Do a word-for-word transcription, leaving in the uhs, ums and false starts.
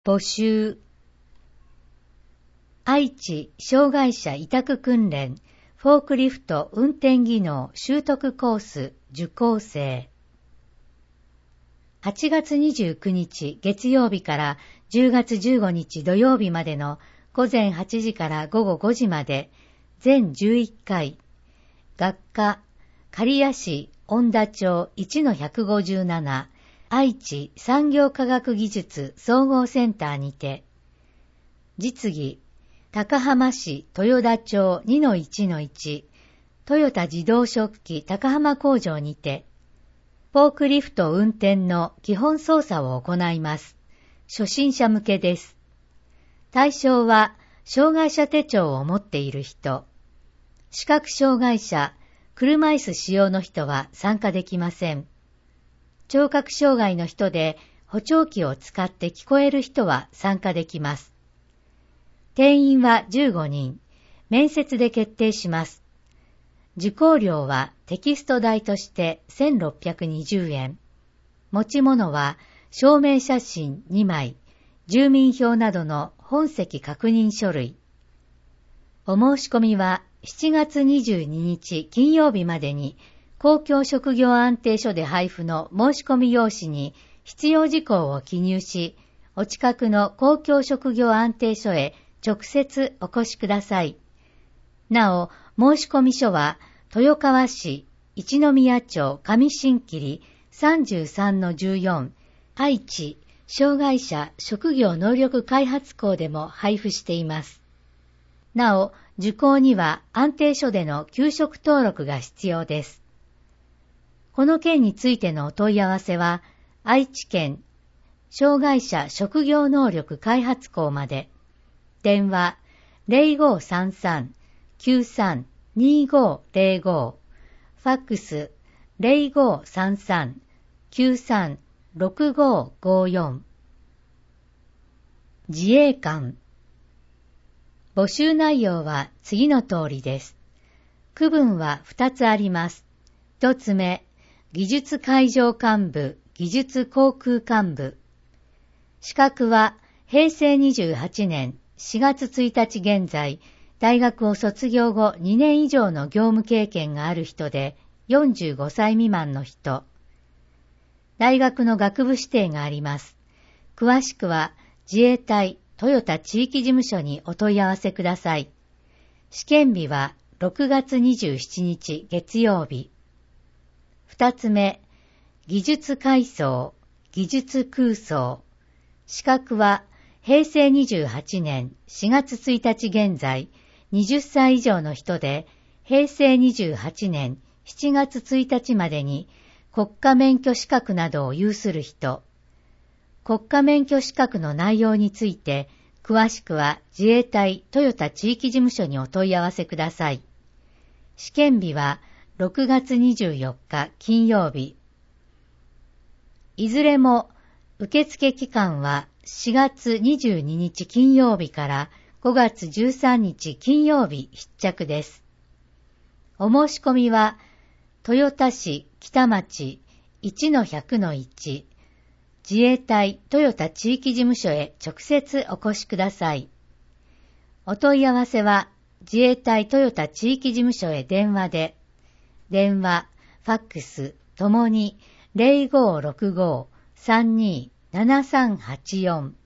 募集。愛知障害者委託訓練フォークリフト運転技能習得コース受講生。はちがつにじゅうくにち月曜日からじゅうがつじゅうごにち土曜日までのごぜんはちじからごごごじまで全じゅういっかい、学科刈谷市恩田町 いちのひゃくごじゅうなな 愛知産業科学技術総合センターにて、実技高浜市豊田町 にのいちのいち トヨタ自動織機高浜工場にて、フォークリフト運転の基本操作を行います。初心者向けです。対象は障害者手帳を持っている人、視覚障害者、車椅子使用の人は参加できません。聴覚障害の人で補聴器を使って聞こえる人は参加できます。定員はじゅうごにん、面接で決定します。受講料はテキスト代としてせんろっぴゃくにじゅうえん。持ち物は証明写真にまい、住民票などの本籍確認書類。お申し込みはしちがつにじゅうににち金曜日までに公共職業安定所で配布の申し込み用紙に必要事項を記入し、お近くの公共職業安定所へ直接お越しください。なお、申し込み書は豊川市一宮町上新切 さんじゅうさんのじゅうよん 愛知障害者職業能力開発校でも配布しています。なお、受講には安定所での給食登録が必要です。この件についてのお問い合わせは、愛知県障害者職業能力開発校まで。電話 ゼロごさんさん きゅうさん にごゼロご、ファックス ゼロごさんさん きゅうさん ろくごごよん。自衛官。募集内容は次の通りです。区分はふたつあります。ひとつめ、技術海上幹部、技術航空幹部。資格はへいせいにじゅうはちねんしがつついたち現在、大学を卒業後にねん以上の業務経験がある人でよんじゅうごさい未満の人。大学の学部指定があります。詳しくは自衛隊豊田地域事務所にお問い合わせください。試験日はろくがつにじゅうしちにち月曜日。二つ目、技術階層、技術空想。資格はへいせいにじゅうはちねんしがつついたち現在、はたち以上の人で、へいせいにじゅうはちねんしちがつついたちまでに国家免許資格などを有する人。国家免許資格の内容について、詳しくは自衛隊豊田地域事務所にお問い合わせください。試験日はろくがつにじゅうよっか金曜日。いずれも受付期間はしがつにじゅうににち金曜日からごがつじゅうさんにち金曜日必着です。お申し込みは豊田市北町 いちのひゃくのいち 自衛隊豊田地域事務所へ直接お越しください。お問い合わせは自衛隊豊田地域事務所へ電話で、電話、ファックスともに ゼロごろくご さんにーななさんはちよん